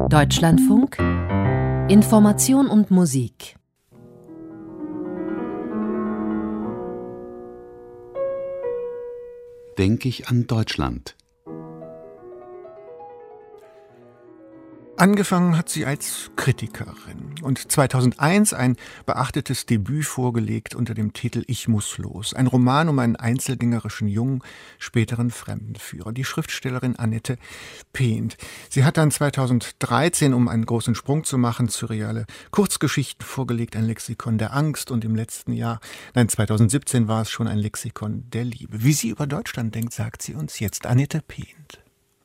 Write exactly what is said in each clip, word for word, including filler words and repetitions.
Deutschlandfunk Information und Musik. Denke ich an Deutschland. Angefangen hat sie als Kritikerin und zweitausendeins ein beachtetes Debüt vorgelegt unter dem Titel Ich muss los. Ein Roman um einen einzelgängerischen Jungen, späteren Fremdenführer. Die Schriftstellerin Annette Peent. Sie hat dann zweitausenddreizehn, um einen großen Sprung zu machen, surreale Kurzgeschichten vorgelegt, ein Lexikon der Angst, und im letzten Jahr, nein, zweitausendsiebzehn war es schon, ein Lexikon der Liebe. Wie sie über Deutschland denkt, sagt sie uns jetzt. Annette Peent.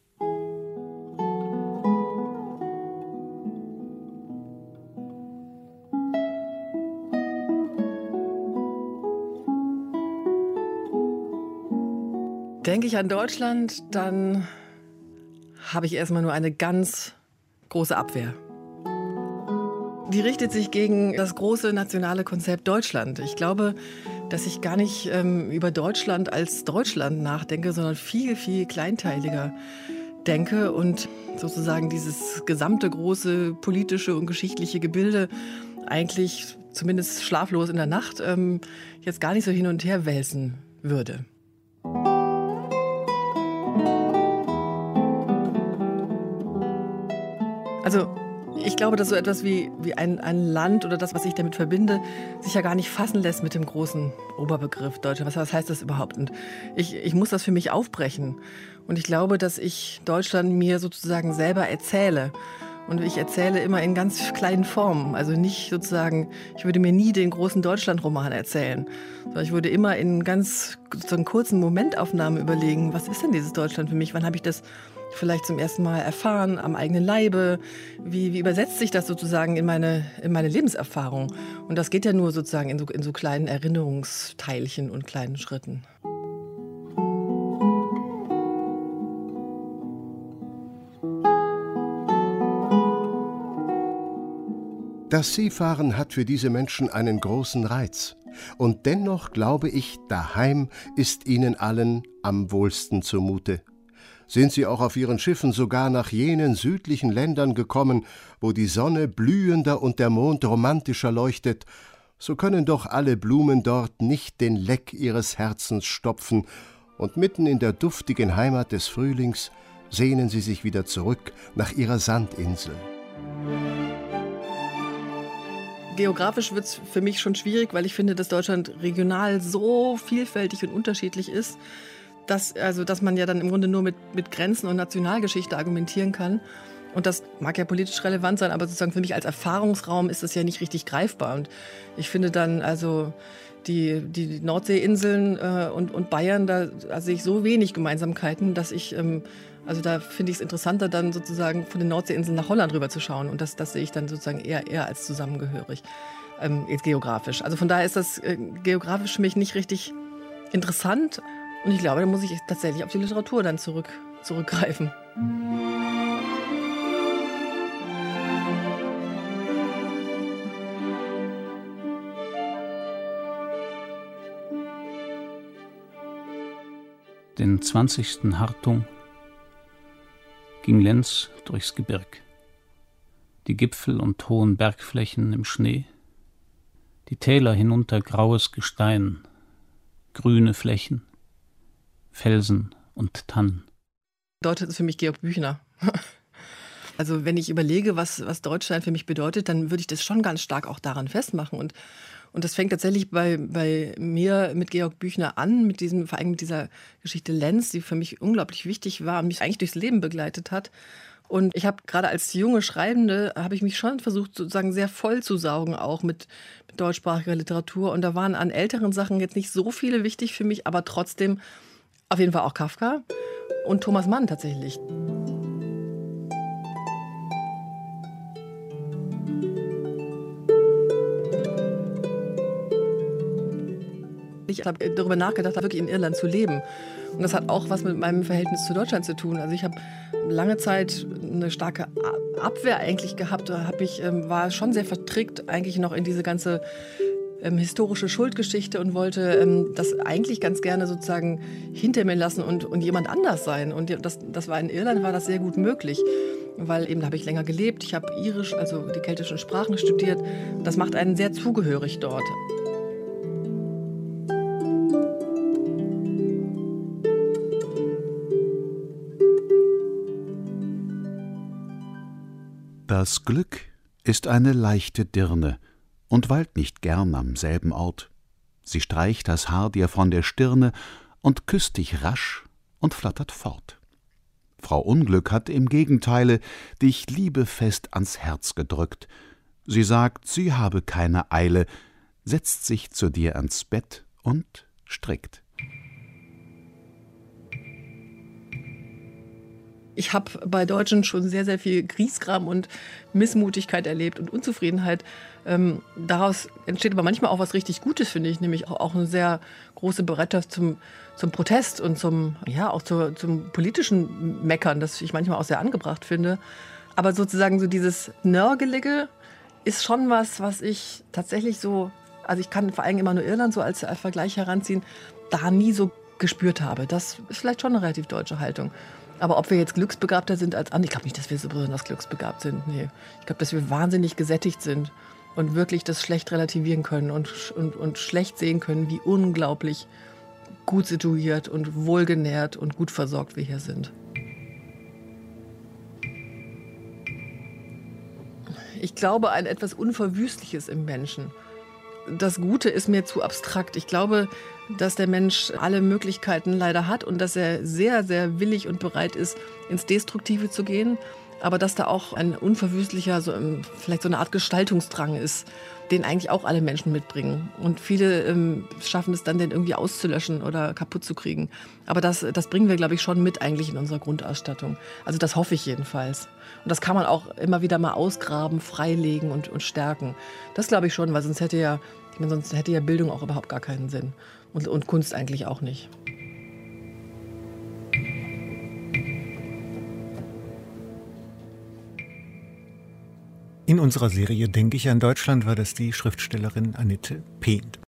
Denke ich an Deutschland, dann habe ich erstmal nur eine ganz große Abwehr. Die richtet sich gegen das große nationale Konzept Deutschland. Ich glaube, dass ich gar nicht ähm, über Deutschland als Deutschland nachdenke, sondern viel, viel kleinteiliger denke und sozusagen dieses gesamte große politische und geschichtliche Gebilde eigentlich zumindest schlaflos in der Nacht ähm, jetzt gar nicht so hin und her wälzen würde. Also ich glaube, dass so etwas wie, wie ein, ein Land oder das, was ich damit verbinde, sich ja gar nicht fassen lässt mit dem großen Oberbegriff Deutschland. Was, was heißt das überhaupt? Und ich, ich muss das für mich aufbrechen. Und ich glaube, dass ich Deutschland mir sozusagen selber erzähle. Und ich erzähle immer in ganz kleinen Formen. Also nicht sozusagen, ich würde mir nie den großen Deutschland-Roman erzählen. Sondern ich würde immer in ganz so einen kurzen Momentaufnahmen überlegen, was ist denn dieses Deutschland für mich? Wann habe ich das vielleicht zum ersten Mal erfahren, am eigenen Leibe? Wie, wie übersetzt sich das sozusagen in meine, in meine Lebenserfahrung? Und das geht ja nur sozusagen in so, in so kleinen Erinnerungsteilchen und kleinen Schritten. Das Seefahren hat für diese Menschen einen großen Reiz. Und dennoch glaube ich, daheim ist ihnen allen am wohlsten zumute. Sind sie auch auf ihren Schiffen sogar nach jenen südlichen Ländern gekommen, wo die Sonne blühender und der Mond romantischer leuchtet, so können doch alle Blumen dort nicht den Leck ihres Herzens stopfen, und mitten in der duftigen Heimat des Frühlings sehnen sie sich wieder zurück nach ihrer Sandinsel. Geografisch wird es für mich schon schwierig, weil ich finde, dass Deutschland regional so vielfältig und unterschiedlich ist, dass, also, dass man ja dann im Grunde nur mit, mit Grenzen und Nationalgeschichte argumentieren kann. Und das mag ja politisch relevant sein, aber sozusagen für mich als Erfahrungsraum ist das ja nicht richtig greifbar. Und ich finde dann, also die, die Nordseeinseln äh, und, und Bayern, da, da sehe ich so wenig Gemeinsamkeiten, dass ich, ähm, also da finde ich es interessanter, dann sozusagen von den Nordseeinseln nach Holland rüber zu schauen. Und das, das sehe ich dann sozusagen eher, eher als zusammengehörig, ähm, jetzt geografisch. Also von daher ist das äh, geografisch für mich nicht richtig interessant. Und ich glaube, da muss ich tatsächlich auf die Literatur dann zurück, zurückgreifen. Den zwanzigsten Hartung ging Lenz durchs Gebirg. Die Gipfel und hohen Bergflächen im Schnee, die Täler hinunter graues Gestein, grüne Flächen, Felsen und Tannen. Deutschland ist für mich Georg Büchner. Also wenn ich überlege, was, was Deutschland für mich bedeutet, dann würde ich das schon ganz stark auch daran festmachen. Und, und das fängt tatsächlich bei, bei mir mit Georg Büchner an, mit diesem, vor allem mit dieser Geschichte Lenz, die für mich unglaublich wichtig war und mich eigentlich durchs Leben begleitet hat. Und ich habe gerade als junge Schreibende, habe ich mich schon versucht, sozusagen sehr voll zu saugen, auch mit, mit deutschsprachiger Literatur. Und da waren an älteren Sachen jetzt nicht so viele wichtig für mich, aber trotzdem auf jeden Fall auch Kafka und Thomas Mann tatsächlich. Ich habe darüber nachgedacht, wirklich in Irland zu leben. Und das hat auch was mit meinem Verhältnis zu Deutschland zu tun. Also ich habe lange Zeit eine starke Abwehr eigentlich gehabt. Da hab ich, war schon sehr verstrickt eigentlich noch in diese ganze ähm, historische Schuldgeschichte und wollte ähm, das eigentlich ganz gerne sozusagen hinter mir lassen und, und jemand anders sein. Und das, das war in Irland war das sehr gut möglich. weil eben da habe ich länger gelebt. Ich habe Irisch, also die keltischen Sprachen studiert. Das macht einen sehr zugehörig dort. Das Glück ist eine leichte Dirne und weilt nicht gern am selben Ort. Sie streicht das Haar dir von der Stirne und küsst dich rasch und flattert fort. Frau Unglück hat im Gegenteile dich liebefest ans Herz gedrückt. Sie sagt, sie habe keine Eile, setzt sich zu dir ans Bett und strickt. Ich habe bei Deutschen schon sehr, sehr viel Griesgram und Missmutigkeit erlebt und Unzufriedenheit. Ähm, daraus entsteht aber manchmal auch was richtig Gutes, finde ich, nämlich auch, auch eine sehr große Bereitschaft zum, zum Protest und zum, ja, auch zu, zum politischen Meckern, das ich manchmal auch sehr angebracht finde. Aber sozusagen so dieses Nörgelige ist schon was, was ich tatsächlich so, also ich kann vor allem immer nur Irland so als, als Vergleich heranziehen, da nie so gespürt habe. Das ist vielleicht schon eine relativ deutsche Haltung. Aber ob wir jetzt glücksbegabter sind als andere, ich glaube nicht, dass wir so besonders glücksbegabt sind. Nee. Ich glaube, dass wir wahnsinnig gesättigt sind und wirklich das schlecht relativieren können und, und, und schlecht sehen können, wie unglaublich gut situiert und wohlgenährt und gut versorgt wir hier sind. Ich glaube, ein etwas Unverwüstliches im Menschen. Das Gute ist mir zu abstrakt. Ich glaube, dass der Mensch alle Möglichkeiten leider hat und dass er sehr, sehr willig und bereit ist, ins Destruktive zu gehen. Aber dass da auch ein unverwüstlicher, so, vielleicht so eine Art Gestaltungsdrang ist, den eigentlich auch alle Menschen mitbringen. Und viele ähm, schaffen es dann, den irgendwie auszulöschen oder kaputt zu kriegen. Aber das, das bringen wir, glaube ich, schon mit eigentlich in unserer Grundausstattung. Also das hoffe ich jedenfalls. Und das kann man auch immer wieder mal ausgraben, freilegen und, und stärken. Das glaube ich schon, weil sonst hätte ja, ich meine, sonst hätte ja Bildung auch überhaupt gar keinen Sinn. Und, und Kunst eigentlich auch nicht. In unserer Serie Denke ich an Deutschland war das die Schriftstellerin Annette Pehn.